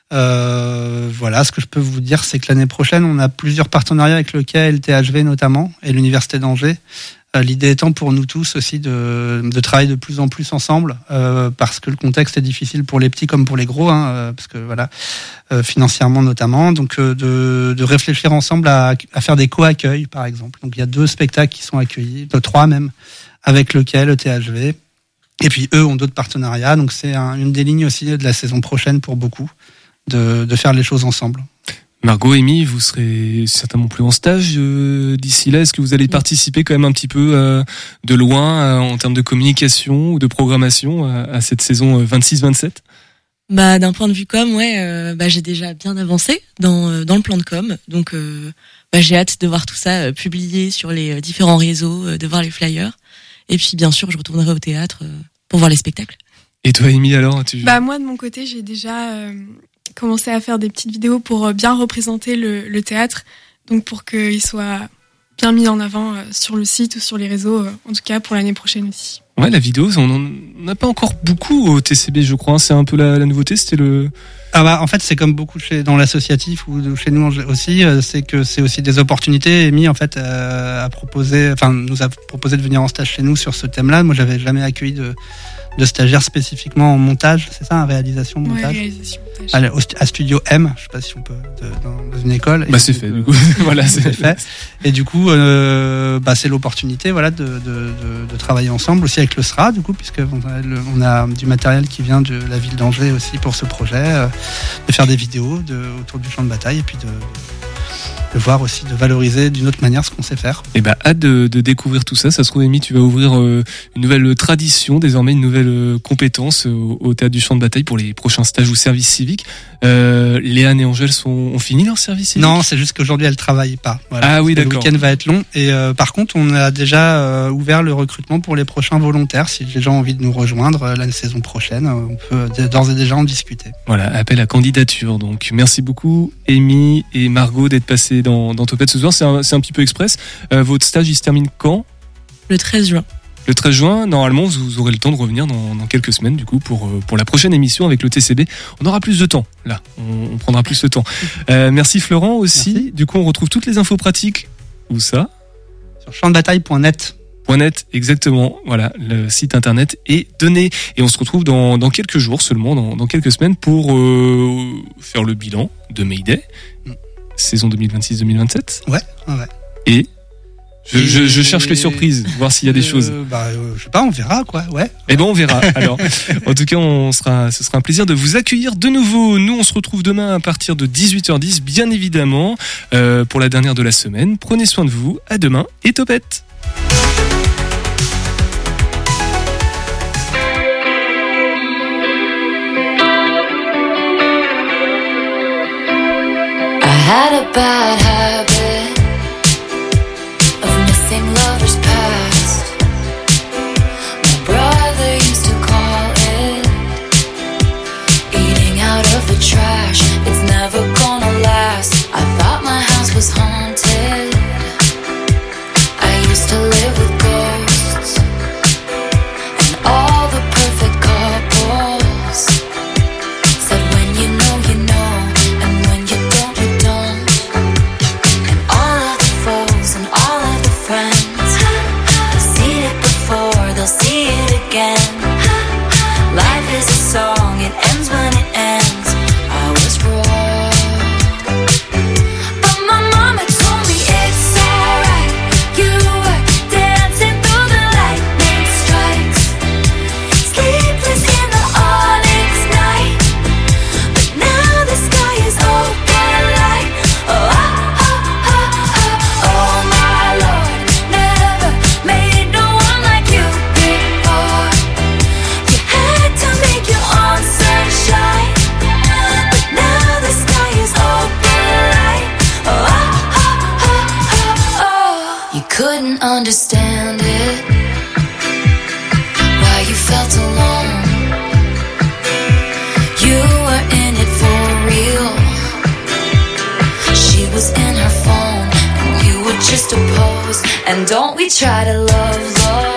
Voilà, ce que je peux vous dire, c'est que l'année prochaine, on a plusieurs partenariats avec le Quai et le THV notamment, et l'Université d'Angers. L'idée étant pour nous tous aussi de travailler de plus en plus ensemble, parce que le contexte est difficile pour les petits comme pour les gros, parce que voilà, financièrement notamment. Donc de réfléchir ensemble à faire des co-accueils, par exemple. Donc il y a 2 spectacles qui sont accueillis, 3 même, avec le Quai, le THV. Et puis eux ont d'autres partenariats. Donc c'est une des lignes aussi de la saison prochaine pour beaucoup, de faire les choses ensemble. Margot, Amy, vous serez certainement plus en stage d'ici là. Est-ce que vous allez participer quand même un petit peu de loin en termes de communication ou de programmation à cette saison 26-27 ? D'un point de vue com, j'ai déjà bien avancé dans le plan de com. Donc, j'ai hâte de voir tout ça publié sur les différents réseaux, de voir les flyers. Et puis, bien sûr, je retournerai au théâtre pour voir les spectacles. Et toi, Amy, alors Moi, de mon côté, j'ai déjà commencé à faire des petites vidéos pour bien représenter le théâtre, donc pour qu'il soit bien mis en avant sur le site ou sur les réseaux, en tout cas pour l'année prochaine aussi. Ouais, la vidéo, on n'en a pas encore beaucoup au TCB, je crois. C'est un peu la nouveauté, c'était le... en fait, c'est comme beaucoup dans l'associatif ou chez nous aussi, c'est que c'est aussi des opportunités. Amy, en fait, nous a proposé de venir en stage chez nous sur ce thème-là. Moi, j'avais jamais accueilli de stagiaires spécifiquement en montage, c'est ça, en réalisation, montage. Ouais, réalisation, montage. À Studio M, je sais pas si on peut, dans une école. C'est fait, du coup. Voilà, c'est fait. Et du coup, c'est l'opportunité, voilà, de travailler ensemble aussi avec le SRA, du coup, puisque on a du matériel qui vient de la ville d'Angers aussi pour ce projet, de faire des vidéos autour du champ de bataille et puis de voir aussi, de valoriser d'une autre manière ce qu'on sait faire. Et hâte de découvrir tout ça. Ça se trouve, Amy, tu vas ouvrir une nouvelle tradition, désormais une nouvelle compétence au théâtre du champ de bataille pour les prochains stages ou services civiques. Léane et Angèle ont fini leur service civique? Non, c'est juste qu'aujourd'hui elles travaillent pas. Voilà. Ah oui, d'accord. Le week-end va être long et par contre on a déjà ouvert le recrutement pour les prochains volontaires. Si les gens ont envie de nous rejoindre la saison prochaine, on peut d'ores et déjà en discuter. Voilà, appel à candidature. Donc merci beaucoup Amy et Margot d'être passées dans Topette ce soir. C'est un petit peu express. Votre stage il se termine quand? Le 13 juin. Le 13 juin, normalement, vous aurez le temps de revenir dans quelques semaines, du coup, pour la prochaine émission avec le TCB. On aura plus de temps, là. On prendra plus de temps. Merci Florent aussi. Merci. Du coup, on retrouve toutes les infos pratiques. Où ça? Sur champdebataille.net. .net, exactement. Voilà, le site internet est donné. Et on se retrouve dans quelques jours seulement, dans quelques semaines, pour faire le bilan de Mayday. Saison 2026-2027. Ouais. Et je cherche les surprises, voir s'il y a des choses. Je sais pas, on verra quoi, ouais. Eh ben on verra. Alors, en tout cas, ce sera un plaisir de vous accueillir de nouveau. Nous, on se retrouve demain à partir de 18h10, bien évidemment, pour la dernière de la semaine. Prenez soin de vous. À demain et Topette. I had a bad habit of missing lovers past. My brother used to call it eating out of the trash. It's never gonna last. I thought my house was haunted. I used to live with ghosts and all the perfect couples said when you know, and when you don't, you don't. couldn't understand it, why you felt alone. You were in it for real. She was in her phone and you were just a pose. And don't we try to love